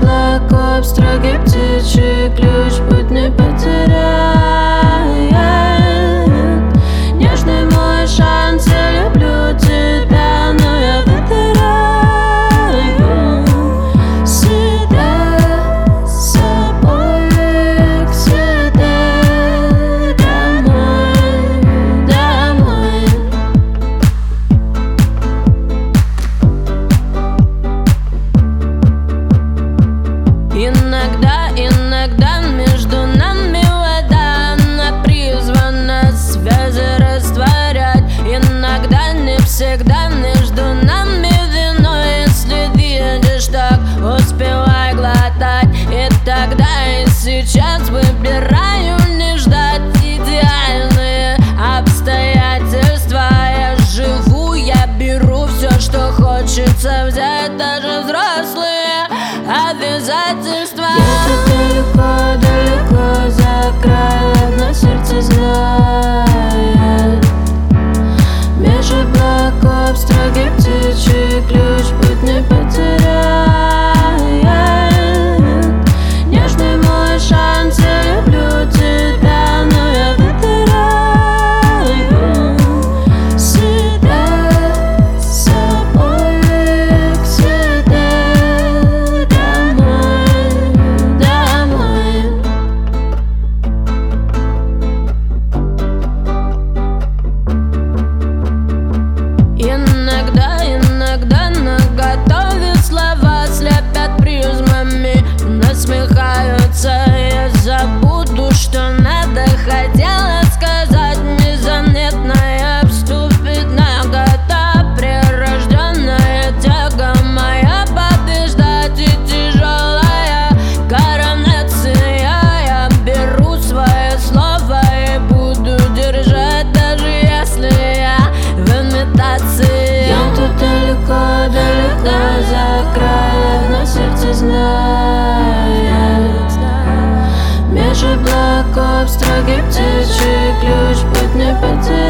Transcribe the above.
облаков строгий птичий ключ путь не потеряет. Нежный мой шанс, я люблю тебя, но я выбираю себя с собой к себе домой, домой. Иногда между нами вода, она призвана связи растворять. Иногда, не всегда, между нами вино. Если видишь так, успевай глотать. И тогда, и сейчас выбираю не ждать идеальные обстоятельства. Я живу, я беру все, что хочется взять, даже взрослые обязательства. Где-то далеко за краем, но сердце знает. Меж облаков строгий птичий ключ путь не потеряет. Нежный мой шанс, я люблю тебя, но я выбираю себя с собой к себе домой, домой. Иногда наготове слова слепят призмами, насмехаются. Я забуду, что надо, хотела сказать. Незаметная обступит нагота, прирожденная тяга моя побеждать. И тяжелая коронация, я беру свое слово и буду держать, даже если я в имитации. Я тут далеко за краем, но сердце знает. Меж облаков строгий птичий ключ путь не потеряет.